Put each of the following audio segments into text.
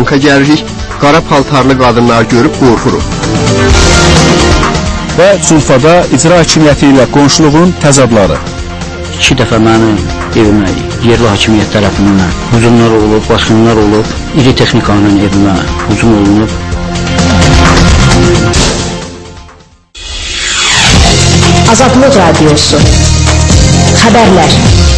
banka gəlirik, qara paltarlı qadınlar görüb qorxuruq. Və Culfada icra hakimiyyəti ilə qonşuluğun təzadları. 2 dəfə mənim evimə yerli hakimiyyət tərəfindən hücumlar olub, başqınlar olub, iri texnikanın evimə hücum olunub. Azadlıq Radiosu. Xəbərlər.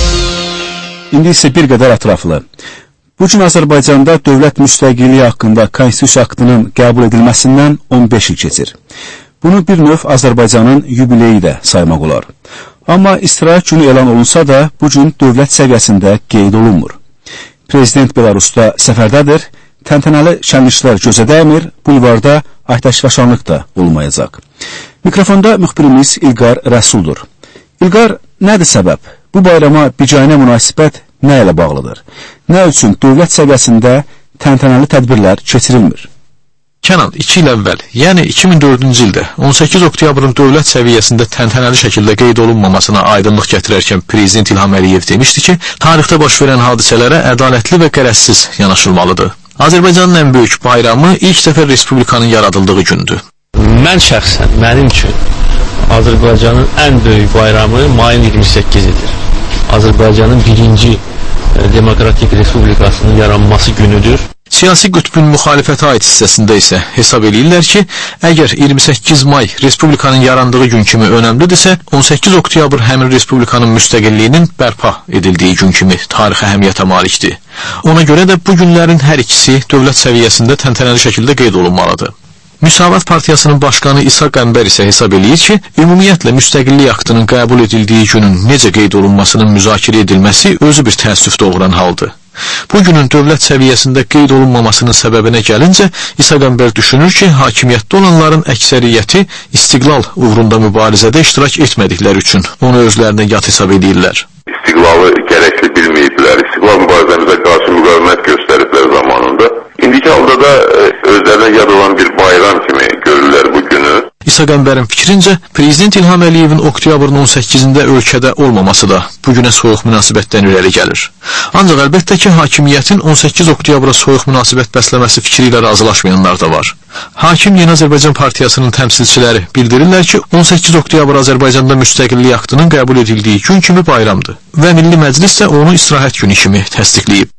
İndi isə bir qədər ətraflı. Bu gün Azərbaycanda dövlət müstəqilliyi haqqında Konstitusiya aktının qəbul edilməsindən 15 il keçir. Bunu bir növ Azərbaycanın yubileyi də saymaq olar. Amma istirahət günü elan olunsa da, bu gün dövlət səviyyəsində qeyd olunmur. Prezident Belarusda səfərdədir, təntənəli şənliklər gözə dəymir, bulvarda atəşfəşanlıq da olmayacaq. Mikrofonda müxbirimiz İlqar Rəsuldur. İlqar, nədir səbəb? Bu bayrama biganə münasibət nə ilə bağlıdır? Nə üçün dövlət səviyyəsində təntənəli tədbirlər keçirilmir? Kənan, 2 il əvvəl, yəni 2004-cü ildə 18 oktyabrın dövlət səviyyəsində təntənəli şəkildə qeyd olunmamasına aydınlıq gətirərkən Prezident İlham Əliyev demişdi ki, tarixdə baş verən hadisələrə ədalətli və qərəzsiz yanaşılmalıdır. Azərbaycanın ən böyük bayramı ilk dəfə Respublikanın yaradıldığı gündür. Mən şəxsən, mənim üçün Azərbaycanın ən böyük bayramı mayın 28-idir. Azərbaycanın birinci demokratik respublikasının yaranması günüdür. Siyasi qütbün müxalifətə aid hissəsində isə hesab edirlər ki, əgər 28 may Respublikanın yarandığı gün kimi önəmlidirsə, 18 oktyabr həmin Respublikanın müstəqilliyinin bərpa edildiyi gün kimi tarixi əhəmiyyətə malikdir. Ona görə də bu günlərin hər ikisi dövlət səviyyəsində təntənəli şəkildə qeyd olunmalıdır. Müsavat Partiyasının başqanı İsa Qəmbər isə hesab eləyir ki, ümumiyyətlə müstəqillik aktının qəbul edildiyi günün necə qeyd olunmasının müzakirə edilməsi özü bir təəssüf doğuran haldır. Bu günün dövlət səviyyəsində qeyd olunmamasının səbəbinə gəlincə, İsa Qəmbər düşünür ki, hakimiyyətdə olanların əksəriyyəti istiqlal uğrunda mübarizədə iştirak etmədikləri üçün onu özlərinə yad hesab edirlər. İstiqlalı gərəkli bilməyiblər, istiqlal mübarizəmizə qarşı müqavimət göstəriblər zamanında. İndiki halda da özlərinə yad olan bir bayram kimi görürlər bu günü. İsa Qəmbərin fikrincə, Prezident İlham Əliyev oktyabrın 18-də ölkədə olmaması da bu günə soyuq münasibətdən irəli gəlir. Ancaq əlbəttə ki, hakimiyyətin 18 oktyabra soyuq münasibət bəsləməsi fikri ilə razılaşmayanlar da var. Hakim Yeni Azərbaycan Partiyasının təmsilçiləri bildirirlər ki, 18 oktyabr Azərbaycanda müstəqillik aktının qəbul edildiyi gün kimi bayramdır və Milli Məclis də onu istirahət günü kimi təsdiqləyib.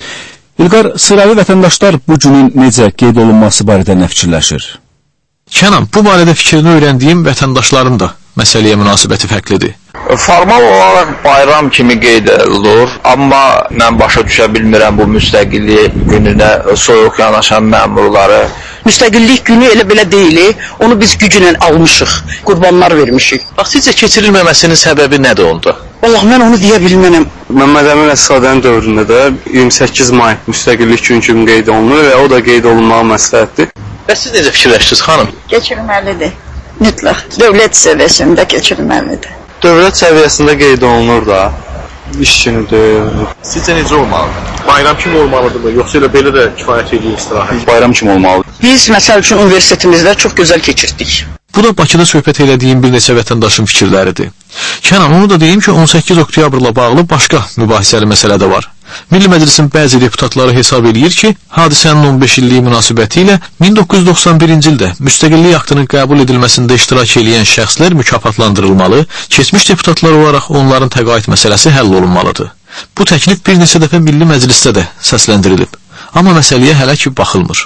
İlqar, sıravi vətəndaşlar bu günün necə qeyd olunması barədə nə fikirləşir? Kənan, bu barədə fikrini öyrəndiyim vətəndaşların da məsələyə münasibəti fərqlidir. Formal olaraq bayram kimi qeyd edilir, amma mən başa düşə bilmirəm bu müstəqillik gününə soyuq yanaşan məmurları. Müstəqillik günü elə belə deyil, onu biz güclə almışıq, qurbanlar vermişik. Bax, sizcə keçirilməməsinin səbəbi nədir onda? Allah, mən onu deyə bilmənəm. Məmməd Əmin Əsədənin dövründə də 28 may müstəqillik günü kimi qeyd olunur və o da qeyd olunmağı məsləhətdir. Bəs siz necə fikirləşdiniz, xanım? Keçirilməlidir, mütləq. Dövlət səviyyəsində keçirilməlidir. Dövlət səviyyəsində qeyd olunur da, iş günüdür. Sizcə necə olmalıdır? Bayram kimi olmalıdırmı, yoxsa elə belə də kifayət edir istirahət? Bayram kimi olmalıdır. Biz, məsəl üçün, universitetimizdə çox gözəl keçirdik. Bu da Bakıda söhbət elədiyim bir neçə vətəndaşın fikirləridir. Kənan, onu da deyim ki, 18 oktyabrla bağlı başqa mübahisəli məsələ də var. Milli Məclisin bəzi deputatları hesab edir ki, hadisənin 15 illiyi münasibəti ilə 1991-ci ildə müstəqillik aktının qəbul edilməsində iştirak edən şəxslər mükafatlandırılmalı, keçmiş deputatlar olaraq onların təqaüd məsələsi həll olunmalıdır. Bu təklif bir neçə dəfə Milli Məclisdə də səsləndirilib, amma məsələyə hələ ki baxılmır.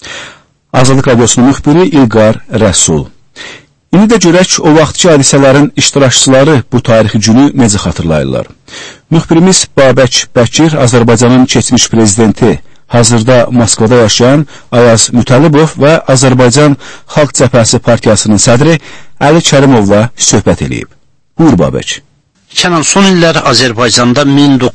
Azadlıq Radiosunun müxbiri İlqar Rəsul. İndi də görək o vaxtki hadisələrin iştirakçıları bu tarixi günü necə xatırlayırlar. Müxbirimiz Babək Bəkir, Azərbaycanın keçmiş prezidenti, hazırda Moskvada yaşayan Ayaz Mütəllibov və Azərbaycan Xalq Cəbhəsi Partiyasının sədri Əli Kərimovla söhbət eləyib. Buyur Babək. Kənan, son illər Azərbaycanda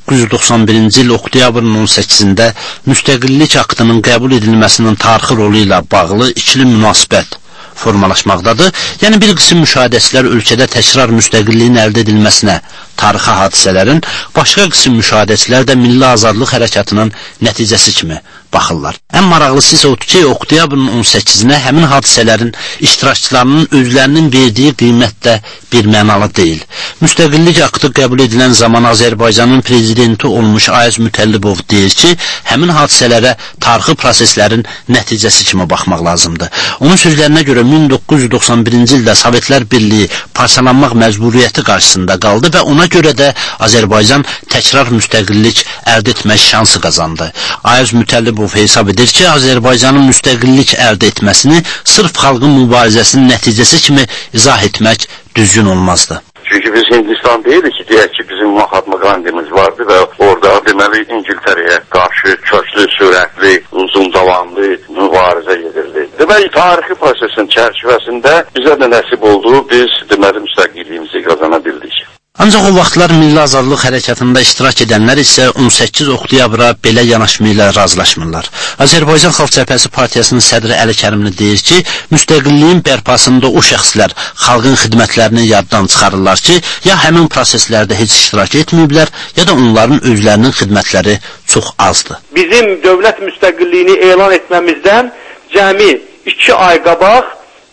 1991-ci il oktyabrın 18-də müstəqillik aktının qəbul edilməsinin tarixi rolu ilə bağlı ikili münasibət formalaşmaqdadır. Yəni bir qism müşahidəçilər ölkədə təkrar müstəqilliyin əldə edilməsinə, tarixi hadisələrin, başqa qism müşahidəçilər də milli azadlıq hərəkatının nəticəsi kimi baxırlar. Ən maraqlısı isə odur ki, oktyabrın 18-nə həmin hadisələrin iştirakçılarının özlərinin verdiyi qiymət də bir mənalı deyil. Müstəqillik aktı qəbul edilən zaman Azərbaycanın prezidenti olmuş Ayaz Mütəllibov deyir ki, həmin hadisələrə tarixi proseslərin nəticəsi kimi baxmaq lazımdır. Onun sözlərinə görə 1991-ci ildə Sovetlər Birliyi parçalanmaq məcburiyyəti qarşısında qaldı və ona görə də Azərbaycan təkrar müstəqillik əldə etmək şansı qazandı. Ayaz Mütəllibov hesab edir ki, Azərbaycanın müstəqillik əldə etməsini sırf xalqın mübarizəsinin nəticəsi kimi izah etmək düzgün olmazdı. Çünki biz Hindistan deyilik ki, deyək ki, bizim Mahatma Gandhi'miz vardı və orada deməli İngiltərəyə qarşı köklü, sürətli, uzun davamlı mübarizə edirdi. Deməli, tarixi prosesin çərçivəsində bizə də nəsib oldu, biz deməli müstəqilliyimizi qazana bildik. Ancaq o vaxtlar Milli Azadlıq Hərəkatında iştirak edənlər isə 18 oktyabra belə yanaşma ilə razılaşmırlar. Azərbaycan Xalq Cəbhəsi Partiyasının sədri Əli Kərimli deyir ki, müstəqilliyin bərpasında o şəxslər xalqın xidmətlərini yaddan çıxarırlar ki, ya həmin proseslərdə heç iştirak etməyiblər, ya da onların özlərinin xidmətləri çox azdır. Bizim dövlət müstəqilliyini elan etməmizdən cəmi 2 ay qabaq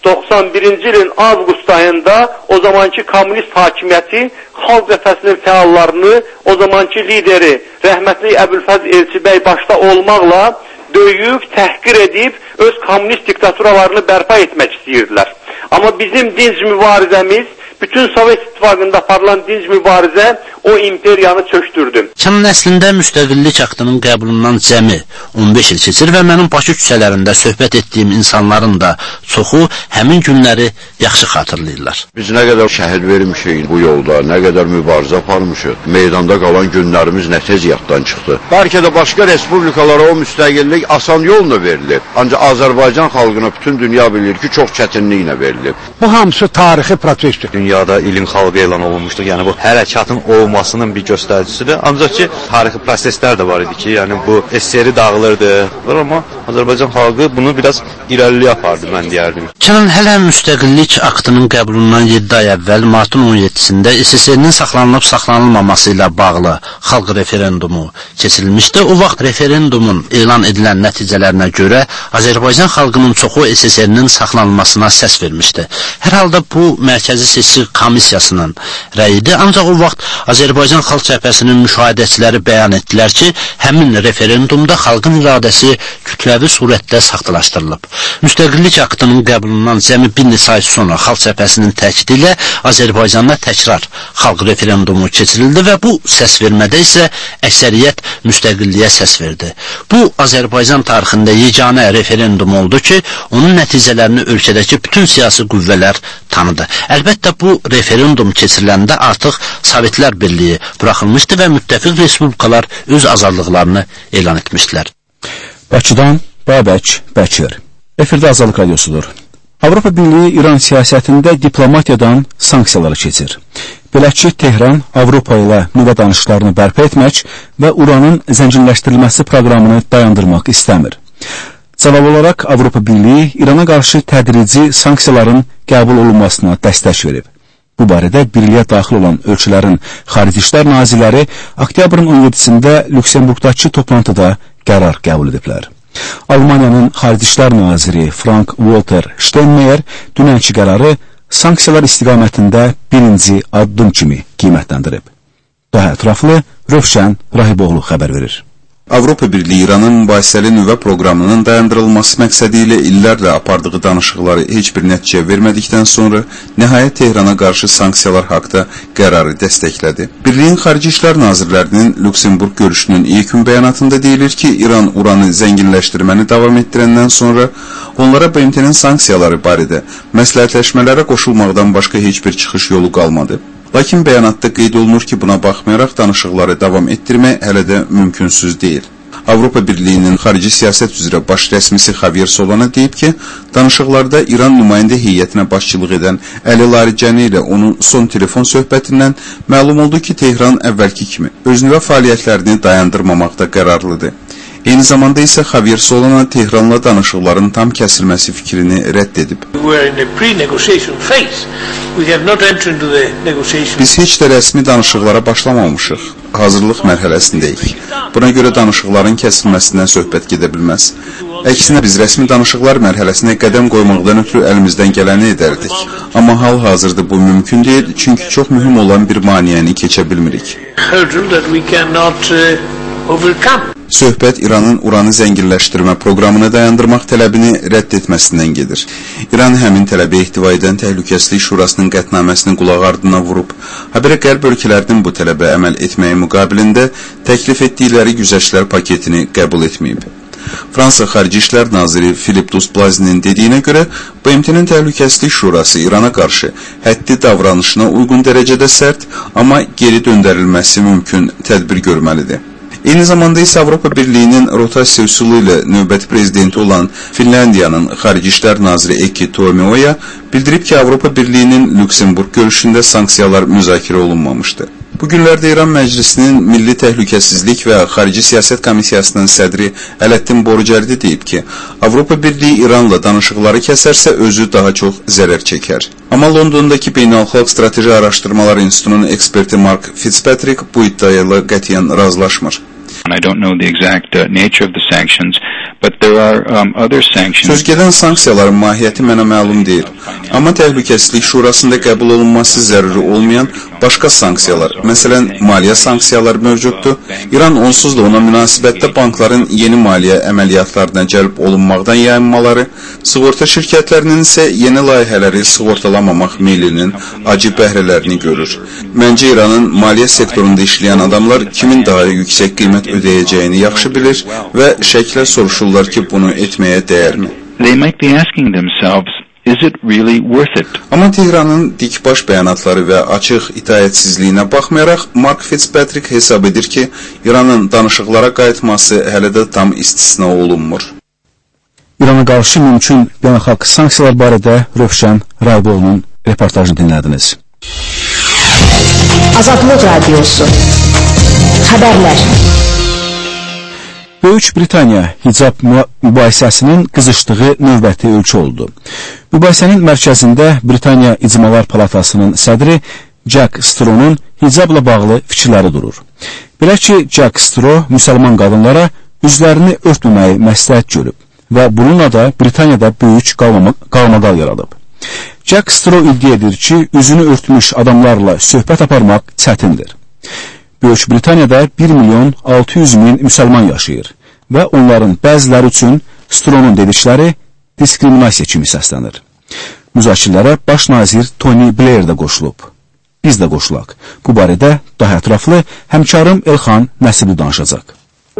91-ci ilin avqust ayında o zamanki komünist hakimiyyəti Xalq Cəbhəsinin fəallarını, o zamanki lideri rəhmətli Əbülfəz Elçibəy başda olmaqla döyüb, təhqir edib, öz komünist diktaturalarını bərpa etmək istəyirdilər. Amma bizim dinc mübarizəmiz, bütün Sovet İttifaqında aparılan dinc mübarizə o imperiyanı çöktürdü. Çanın əslində müstəqillik aktının qəbulundan cəmi 15 il keçir və mənim Bakı küçələrində söhbət etdiyim insanların da çoxu həmin günləri yaxşı xatırlayırlar. Biz nə qədər şəhid vermişik bu yolda, nə qədər mübarizə aparmışıq, meydanda qalan günlərimiz nə tez yaddan çıxdı. Bəlkə də başqa respublikalara o müstəqillik asan yolla verilir. Ancaq Azərbaycan xalqına bütün dünya bilir ki, çox çətinliklə verilib. Bu hamısı tarixi prosesdir. Dünyada ilin xalqı elan olunmuşdur. Yəni bu hərəkatın olmasının bir göstəricisidir. Ancaq ki, tarixi proseslər də var idi ki, yəni bu SSR dağılırdı. Amma Azərbaycan xalqı bunu biraz irəliyə apardı, mən deyərdim. Çinin hələ müstəqillik aktının qəbulundan 7 ay əvvəl martın 17-sində SSR-nin saxlanılıb-saxlanılmaması ilə bağlı xalq referendumu keçirilmişdi. O vaxt referendumun elan edilən nəticələrinə görə Azərbaycan xalqının çoxu SSR-nin saxlanılmasına səs vermişdi. Hər halda bu Mərkəzi Seçki Komissiyasının rəyidir. Ancaq o vaxt Azərbaycan Xalq Cəbhəsinin müşahidəçiləri bəyan etdilər ki, həmin referendumda xalqın iradəsi kütləvi surətdə saxtalaşdırılıb. Müstəqillik aktının qəbulundan cəmi bir neçə ay sonra Xalq Cəbhəsinin təkidi ilə Azərbaycanda təkrar xalq referendumu keçirildi və bu səsvermədə isə əksəriyyət müstəqilliyə səs verdi. Bu, Azərbaycan tarixində yeganə referendum oldu ki, onun nəticələrini ölkədəki bütün siyasi qüvvələr tanıdı. Əlbəttə, bu referendum keçiriləndə artıq Sovetlər Birliyi buraxılmışdı və müttəfiq respublikalar öz azadlıqlarını elan etmişdilər. Bakıdan Babək Bəkir. Efirdə Azadlıq Radiosudur. Avropa Birliyi İran siyasətində diplomatiyadan sanksiyaları keçir. Belə ki, Tehran Avropa ilə nüvə danışıqlarını bərpa etmək və uranın zənginləşdirilməsi proqramını dayandırmaq istəmir. Cavab olaraq Avropa Birliyi İrana qarşı tədrici sanksiyaların qəbul olunmasına dəstək verib. Bu barədə birliyə daxil olan ölkələrin xarici işlər nazirləri oktyabrın 17-sində Lüksemburqdakı toplantıda qərar qəbul ediblər. Almaniyanın xarici işlər naziri Frank-Walter Steinmeier dünənki qərarı sanksiyalar istiqamətində birinci addım kimi qiymətləndirib. Daha ətraflı Rövşən Rahiboğlu xəbər verir. Avropa Birliyi İranın mübahisəli nüvə proqramının dayandırılması məqsədi ilə illərlə apardığı danışıqları heç bir nəticə vermədikdən sonra nəhayət Tehrana qarşı sanksiyalar haqda qərarı dəstəklədi. Birliyin Xarici İşlər Nazirlərinin Lüksemburq görüşünün yekun bəyanatında deyilir ki, İran uranı zənginləşdirməni davam etdirəndən sonra onlara BMT-nin sanksiyaları barədə məsləhətləşmələrə qoşulmaqdan başqa heç bir çıxış yolu qalmadı. Lakin bəyanatda qeyd olunur ki, buna baxmayaraq danışıqları davam etdirmək hələ də mümkünsüz deyil. Avropa Birliyinin xarici siyasət üzrə baş rəsmisi Javier Solana deyib ki, danışıqlarda İran nümayəndə heyətinə başçılıq edən Əli Laricəni ilə onun son telefon söhbətindən məlum oldu ki, Tehran əvvəlki kimi öz nüvə fəaliyyətlərini dayandırmamaqda qərarlıdır. Eyni zamanda isə Javier Solana Tehranla danışıqların tam kəsilməsi fikrini rədd edib. Biz heç də rəsmi danışıqlara başlamamışıq. hazırlıq mərhələsindəyik. Buna görə danışıqların kəsilməsindən söhbət gedə bilməz. Əksinə biz rəsmi danışıqlar mərhələsinə qədəm qoymaqdan ötürü əlimizdən gələni edərdik. Amma hal-hazırda bu mümkün deyil, çünki çox mühüm olan bir maneəni keçə bilmirik. Söhbət İranın uranı zənginləşdirmə proqramını dayandırmaq tələbini rədd etməsindən gedir. İran həmin tələbi ehtiva edən Təhlükəsizlik Şurasının qətnaməsini qulaq ardına vurub. Habelə qərb ölkələrinin bu tələbə əməl etməyi müqabilində təklif etdikləri güzəştlər paketini qəbul etməyib. Fransa Xarici İşlər Naziri Philippe Douste-Blazinin dediyinə görə, BMT-nin Təhlükəsizlik Şurası İrana qarşı həddi davranışına uyğun dərəcədə sərt, amma geri döndərilməsi mümkün tədbir görməlidir. Eyni zamanda isə Avropa Birliyinin rotasiya üsulu ilə növbəti prezidenti olan Finlandiyanın Xarici İşlər Naziri Heikki Tuomioja bildirib ki, Avropa Birliyinin Lüksemburg görüşündə sanksiyalar müzakirə olunmamışdı. Bu günlərdə İran Məclisinin Milli Təhlükəsizlik və Xarici Siyasət Komissiyasının sədri Ələddin Borucerdi deyib ki, Avropa Birliyi İranla danışıqları kəsərsə özü daha çox zərər çəkər. Amma Londondakı Beynəlxalq Strateji Araşdırmalar İnstitutunun eksperti Mark Fitzpatrick bu iddiayla qətiyyən razılaşmır. I don't know the exact nature of the sanctions, but there are other sanctions. Sözgedən sanksiyaların mahiyyəti mənə məlum deyil. Amma Təhlükəsizlik Şurasında qəbul olunması zəruri olmayan başqa sanksiyalar, məsələn, maliyyə sanksiyaları mövcuddur. İran onsuz da ona münasibətdə bankların yeni maliyyə əməliyyatlarına cəlb olunmaqdan yayınmaları, sığorta şirkətlərinin isə yeni layihələri sığortalamamaq meylinin acı bəhrələrini görür. Məncə İranın maliyyə sektorunda işləyən adamlar kimin daha yüksək qiymət ödəyəcəyini yaxşı bilir və şəklə soruşurlar ki, bunu etməyə dəyərmi? They might be asking themselves, is it really worth it? Amma Tehranın dikbaş bəyanatları və açıq itaətsizliyinə baxmayaraq, Mark Fitzpatrick hesab edir ki, İranın danışıqlara qayıtması hələ də tam istisna olunmur. İrana qarşı mümkün beynəlxalq sanksiyalar barədə Rövşən Rayboğlu'nun reportajını dinlədiniz. Azadlıq Radiosu Xəbərlər. Böyük Britaniya hicab mübahisəsinin qızışdığı növbəti ölçü oldu. Mübahisənin mərkəzində Britaniya İcmalar Palatasının sədri Jack Straw'nun hicabla bağlı fikirləri durur. Belə ki, Jack Straw müsəlman qadınlara üzlərini örtməməyi məsləhət görüb və bununla da Britaniyada böyük qalmaqal yaradıb. Jack Straw iddia edir ki, üzünü örtmüş adamlarla söhbət aparmaq çətindir. Böyük Britaniyada 1.600.000 müsəlman yaşayır və onların bəziləri üçün Straw'nun dedikləri diskriminasiya kimi səslənir. Müzakirələrə baş nazir Tony Blair də qoşulub. Biz də qoşulaq. Bu barədə daha ətraflı həmkarım Elxan Nəsibli danışacaq.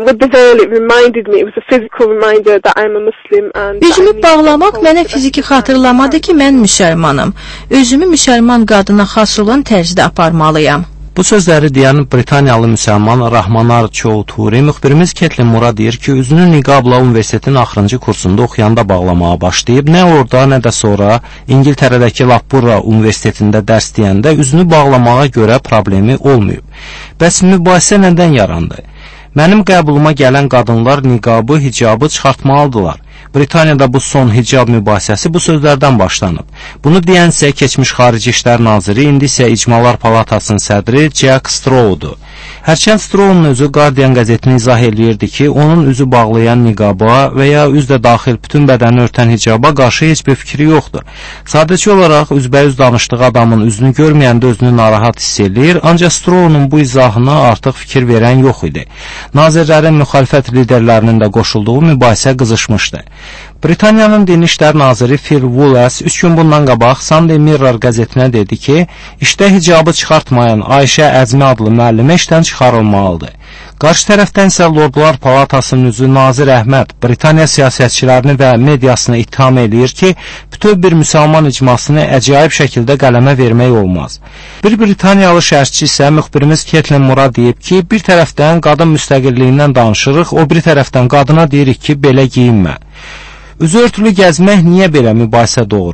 Üzümü bağlamaq mənə fiziki xatırlamadı ki, mən müsəlmanım. Özümü müsəlman qadına xas olan tərzdə aparmalıyam. Bu sözləri deyən Britaniyalı müsəlman Rahmanar Choudhury müxbirimiz Ketlin Mura deyir ki, üzünü niqabla universitetin axırıncı kursunda oxuyanda bağlamağa başlayıb, nə orada, nə də sonra İngiltərədəki Loughborough Universitetində dərs deyəndə üzünü bağlamağa görə problemi olmayıb. Bəs mübahisə nədən yarandı? Mənim qəbuluma gələn qadınlar niqabı, hicabı çıxartmalıdırlar. Britaniyada bu son hicab mübahisəsi bu sözlərdən başlanıb. Bunu deyənsə keçmiş Xarici İşlər Naziri, indi isə İcmalar Palatasının sədri Jack Straw'dur. Hərçənd Straw'un özü Guardian qəzetini izah eləyirdi ki, onun üzü bağlayan niqaba və ya üzlə daxil bütün bədəni örtən hicaba qarşı heç bir fikri yoxdur. Sadəcə olaraq üzbəyüz danışdığı adamın üzünü görməyəndə özünü narahat hiss eləyir, ancaq Straw'un bu izahına artıq fikir verən yox idi. Nazirlərin müxalifət liderlərinin də qoşulduğu mübahisə qızışmışdı. Britaniyanın Dini İşlər Naziri Phil Wallace 3 gün bundan qabaq Sunday Mirror qəzetinə dedi ki, işdə hicabı çıxartmayan Ayşə Əzmi adlı müəllimə işdən çıxarılmalıdır. Qarşı tərəfdən isə Lordlar Palatasının üzvü Nazir Əhməd Britaniya siyasətçilərini və mediasını ittiham eləyir ki, bütöv bir müsəlman icmasını əcaib şəkildə qələmə vermək olmaz. Bir Britaniyalı şərhçi isə müxbirimiz Ketlin Mura deyib ki, bir tərəfdən qadın müstəqilliyindən danışırıq, o bir tərəfdən qadına deyirik ki, belə geyinmə. Üzü örtülü gəzmək niyə belə mübahisə doğurur?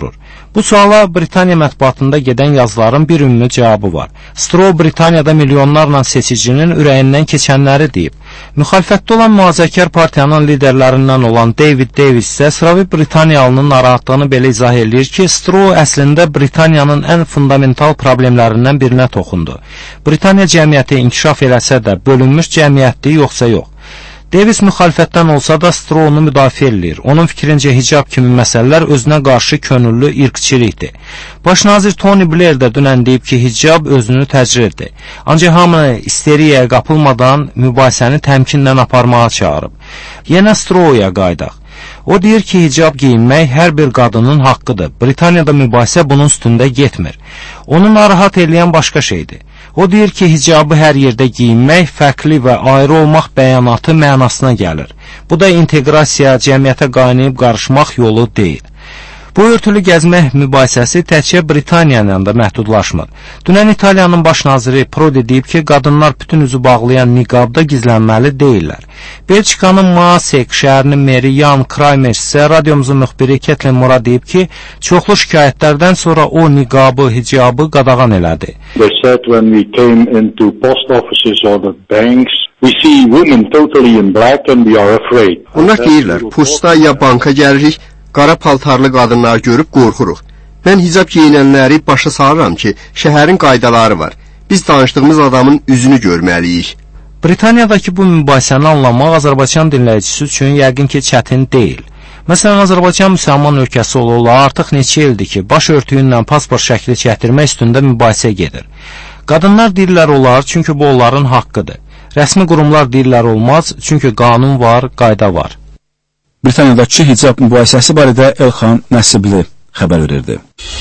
Bu suala Britaniya mətbuatında gedən yazıların bir ümumi cavabı var. Strow Britaniyada milyonlarla seçicinin ürəyindən keçənləri deyib. Müxalifətdə olan mühafizəkar partiyanın liderlərindən olan David Davis isə Sıravi Britaniyalının narahatlığını belə izah edir ki, Strow əslində Britaniyanın ən fundamental problemlərindən birinə toxundu. Britaniya cəmiyyəti inkişaf eləsə də bölünmüş cəmiyyətdir, yoxsa yox. Davis müxalifətdən olsa da Strow'unu müdafiə edir. Onun fikrincə hicab kimi məsələlər özünə qarşı könüllü irqçilikdir. Baş nazir Tony Blair də dünən deyib ki, hicab özünü təcriddir. Ancaq hamını isteriyaya qapılmadan mübahisəni təmkinlə aparmağa çağırıb. Yenə Strow'a qaydaq. O deyir ki, hicab giyinmək hər bir qadının haqqıdır. Britaniyada mübahisə bunun üstündə getmir. Onu narahat edən başqa şeydir. O deyir ki, hicabı hər yerdə giyinmək, fərqli və ayrı olmaq bəyanatı mənasına gəlir. Bu da inteqrasiya, cəmiyyətə qaynayıb qarışmaq yolu deyil. Bu örtülü gəzmək mübahisəsi təkcə Britaniya ilə də məhdudlaşmır. Dünən İtaliyanın baş naziri Prodi deyib ki, qadınlar bütün üzü bağlayan niqabda gizlənməli deyirlər. Belçikanın Maasek şəhərinin meri Jan Kramer isə radiomuzun müxbiri Ketlin Mora deyib ki, çoxlu şikayətlərdən sonra o niqabı, hicabı qadağan elədi. They said when we came into post offices or the banks, we see women totally in black and we are afraid. Onlar deyirlər, posta ya banka gəlirik, qara paltarlı qadınlar görüb qorxuruq. Mən hicab giyinənləri başa sarıram ki, şəhərin qaydaları var. Biz danışdığımız adamın üzünü görməliyik. Britaniyadakı bu mübahisəni anlamaq Azərbaycan dinləyicisi üçün yəqin ki, çətin deyil. Məsələn, Azərbaycan müsəlman ölkəsi ola artıq neçə ildir ki, baş örtüyünlə pasport şəkli çəkdirmək üstündə mübahisə gedir. Qadınlar deyirlər olar, çünki bu onların haqqıdır. Rəsmi qurumlar deyirlər olmaz, çünki qanun var, qayda var. Britaniyadakı hicab mübahisəsi barədə Elxan Nəsibli xəbər verirdi.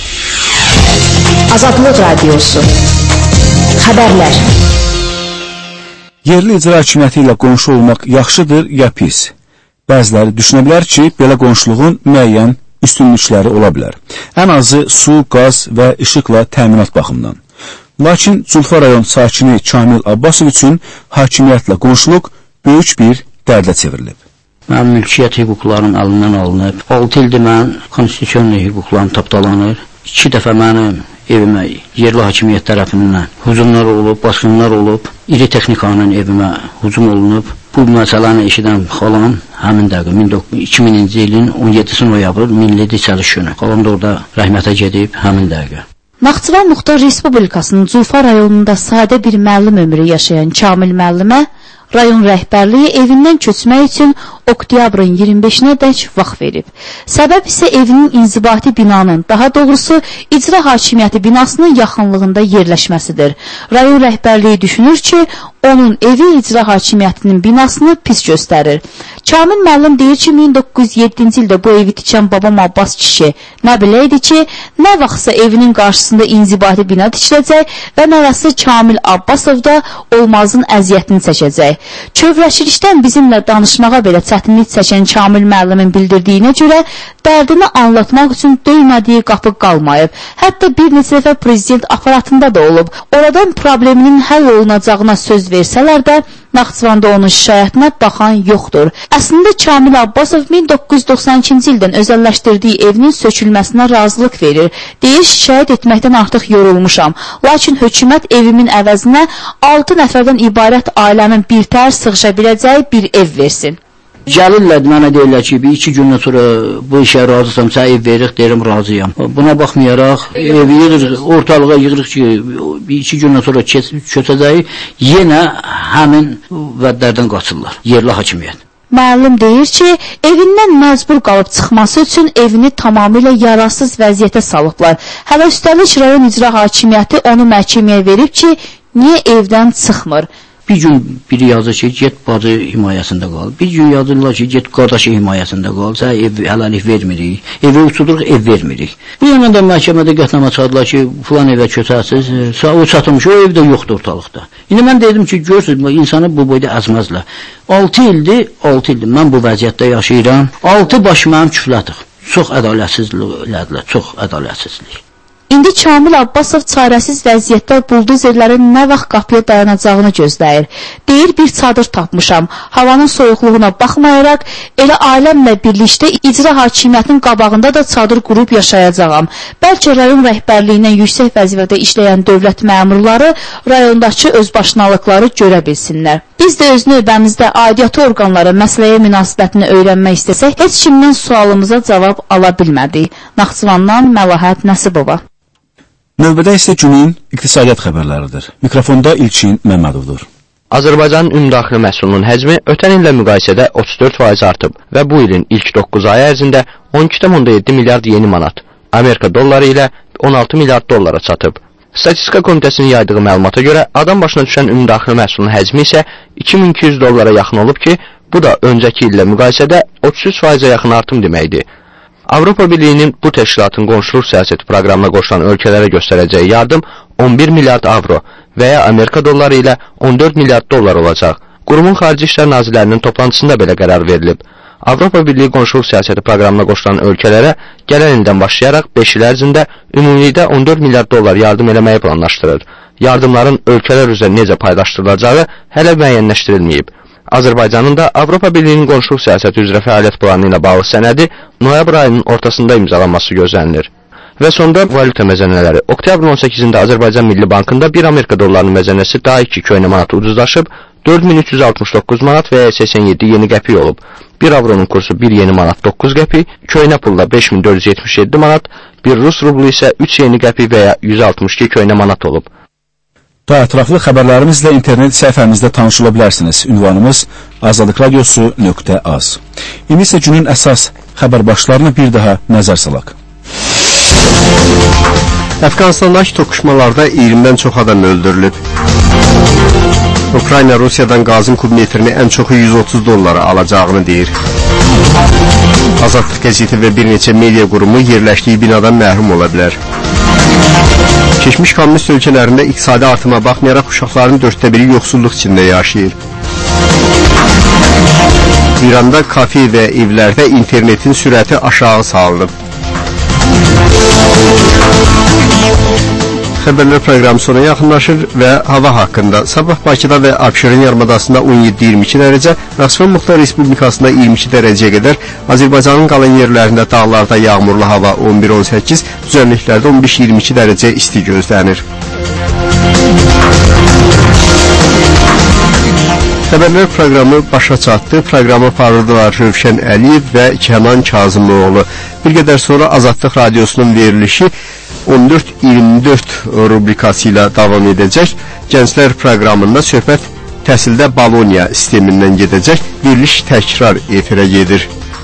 Azadlıq Radiosu Xəbərlər. Yerli icra hakimiyyəti ilə qonşu olmaq yaxşıdır ya pis? Bəziləri düşünə bilər ki, belə qonşuluğun müəyyən üstünlükləri ola bilər. Ən azı su, qaz və işıqla təminat baxımından. Lakin Culfa rayon sakini Kamil Abbasov üçün hakimiyyətlə qonşuluq böyük bir dərdə çevrilib. Mənim mülkiyyət hüquqlarım əlindən alınıb. 6 ildir mən konstitusiyanlı hüquqlarım tapdalanır. 2 dəfə mənim evimə yerli hakimiyyət tərəfindən hücumlar olub, basqınlar olub. İri texnikanın evimə hücum olunub. Bu məsələni eşidən xalam həmin dəqiqə 2000-ci ilin 17 noyabr Milli Dirçəliş günü. Xalam da orada rəhmətə gedib həmin dəqiqə. Naxçıvan Muxtar Respublikasının Culfa rayonunda sadə bir müəllim ömrü yaşayan Kamil müəllimə rayon rəhbərliyi evindən köçmək üçün oktyabrın 25-nə dək vaxt verib. Səbəb isə evinin inzibati binanın, daha doğrusu icra hakimiyyəti binasının yaxınlığında yerləşməsidir. Rayon rəhbərliyi düşünür ki, onun evi icra hakimiyyətinin binasını pis göstərir. Kamil müəllim deyir ki, 1907-ci ildə bu evi tikən babam Abbas kişi nə biləydi ki, nə vaxtsa evinin qarşısında inzibati bina tikiləcək və nəvəsi Kamil Abbasov da olmazın əziyyətini çəkəcək. Kövrəşilikdən bizimlə danışmağa belə çətinlik çəkən Kamil müəllimin bildirdiyinə görə dərdini anlatmaq üçün döymədiyi qapı qalmayıb. Hətta bir neçə dəfə prezident aparatında da olub. Oradan probleminin həll olunacağına söz versələr də Naxçıvanda onun şikayətinə baxan yoxdur. Əslində Kamil Abbasov 1992-ci ildən özəlləşdirdiyi evinin sökülməsinə razılıq verir. Deyir, şikayət etməkdən artıq yorulmuşam. Lakin hökumət evimin əvəzinə 6 nəfərdən ibarət ailəmin birtəhər sığışa biləcəyi bir ev versin. Gəlirlər mənə deyirlər ki, 2 gündən sonra bu işə razısam, sənə ev veririk, deyirəm razıyam. Buna baxmayaraq, evi yığırıq, ortalığa yığırıq ki, 2 gündən sonra köçəcəyik, yenə həmin vədlərdən qaçırlar, yerli hakimiyyət. Müəllim deyir ki, evindən məcbur qalıb çıxması üçün evini tamamilə yararsız vəziyyətə salıblar. Hələ üstəlik rayon icra hakimiyyəti onu məhkəməyə verib ki, niyə evdən çıxmır? Bir gün biri yazır ki, get bacı himayəsində qal. Bir gün yazırlar ki, get qardaşı himayəsində qal. Sən ev hələlik vermirik. Evi uçuduruq, ev vermirik. Bu yana da məhkəmədə qətnamə çıxardılar ki, filan evə köçəsiz. O çatılmış, o ev də yoxdur ortalıqda. İndi mən dedim ki, görürsünüz, insanı bu boyda əzməzlər. 6 ildir, mən bu vəziyyətdə yaşayıram. 6 baş mənim küflədik. Çox ədalətsizlik elədilər, çox ədalətsizlik. İndi Kamil Abbasov çarəsiz vəziyyətdə buldozerlərin nə vaxt qapıya dayanacağını gözləyir. Deyir, bir çadır tapmışam. Havanın soyuqluğuna baxmayaraq, elə ailəmlə birlikdə icra hakimiyyətinin qabağında da çadır qurub yaşayacağam. Bəlkə rayon rəhbərliyindən yüksək vəzifədə işləyən dövlət məmurları rayondakı özbaşınalıqları görə bilsinlər. Biz də öz növbəmizdə aidiyyatı orqanlara məsələyə münasibətini öyrənmək istəsək, heç kimdən sualımıza cavab ala bilmədik. Naxçıvandan Məlahət Nəsibova. Növbədə isə günün iqtisadiyyat xəbərləridir. Mikrofonda İlkin Məmmədovdur. Azərbaycanın ümumdaxili məhsulunun həcmi ötən illə müqayisədə 34% artıb və bu ilin ilk 9 ayı ərzində 12,7 milyard yeni manat, Amerika dolları ilə 16 milyard dollara çatıb. Statistika Komitəsinin yaydığı məlumata görə adam başına düşən ümumdaxili məhsulun həcmi isə 2200 dollara yaxın olub ki, bu da öncəki illə müqayisədə 33%-ə yaxın artım deməkdir. Avropa Birliyinin bu təşkilatın qonşuluq siyasəti proqramına qoşulan ölkələrə göstərəcəyi yardım 11 milyard avro və ya Amerika dolları ilə 14 milyard dollar olacaq. Qurumun Xarici İşlər Nazirlərinin toplantısında belə qərar verilib. Avropa Birliyi qonşuluq siyasəti proqramına qoşulan ölkələrə gələn ildən başlayaraq 5 il ərzində ümumilikdə 14 milyard dollar yardım eləməyi planlaşdırır. Yardımların ölkələr üzrə necə paylaşdırılacağı hələ müəyyənləşdirilməyib. Azərbaycanın da Avropa Birliyinin qonşuluq siyasəti üzrə fəaliyyət planı ilə bağlı sənədi noyabr ayının ortasında imzalanması gözlənilir. Və sonda valyuta məzənələri. Oktyabrın 18-də Azərbaycan Milli Bankında 1 Amerika dollarının məzənəsi daha 2 köynə manat ucuzlaşıb, 4369 manat və 87 yeni qəpik olub. 1 avronun kursu 1 yeni manat 9 qəpik, köynə pulla 5477 manat, 1 Rus rublu isə 3 yeni qəpik və ya 162 köynə manat olub. Daha ətraflı xəbərlərimizlə internet səhifəmizdə tanış ola bilərsiniz. Ünvanımız azadlıqradiosu.az. İndi isə günün əsas xəbər başlarına bir daha nəzər salaq. Əfqanistandakı toqquşmalarda 20-dən çox adam öldürülüb. Ukrayna Rusiyadan qazın kubmetrini ən çoxu 130 dollara alacağını deyir. Azadlıq qəzeti və bir neçə media qurumu yerləşdiyi binadan məhrum ola bilər. Keçmiş kommunist ölkələrində iqtisadi artıma baxmayaraq uşaqların 1/4 yoxsulluq içində yaşayır. İranda kafe və evlərdə internetin sürəti aşağı salınıb. Xəbərlər proqramı sona yaxınlaşır və hava haqqında. Sabah Bakıda və Abşeron yarımadasında 17-22 dərəcə, Naxçıvan Muxtar Respublikasında 22 dərəcəyə qədər, Azərbaycanın qalan yerlərində dağlarda yağmurlu hava 11-18, düzənliklərdə 15-22 dərəcə isti gözlənir. Xəbərlər proqramı başa çatdı. Proqramı aparırdılar Rövşən Əliyev və Kənan Kazımoğlu. Bir qədər sonra Azadlıq Radiosunun verilişi 14-24 rubrikası ilə davam edəcək. Gənclər proqramında söhbət təhsildə Boloniya sistemindən gedəcək. Veriliş təkrar efirə gedir.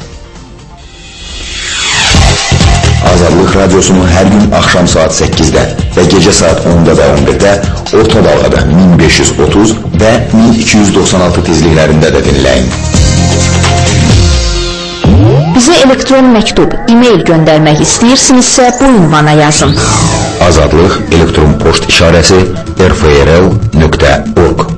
Azadlıq Radiosunun hər gün axşam saat 8-də və gecə saat 10-da və 11-də orta dalğada 1530 və 1296 tezliklərində də dinləyin. Bizə elektron məktub, e-mail göndərmək istəyirsinizsə bu ünvana yazın. Azadlıq elektron poçt işarəsi rfrl.org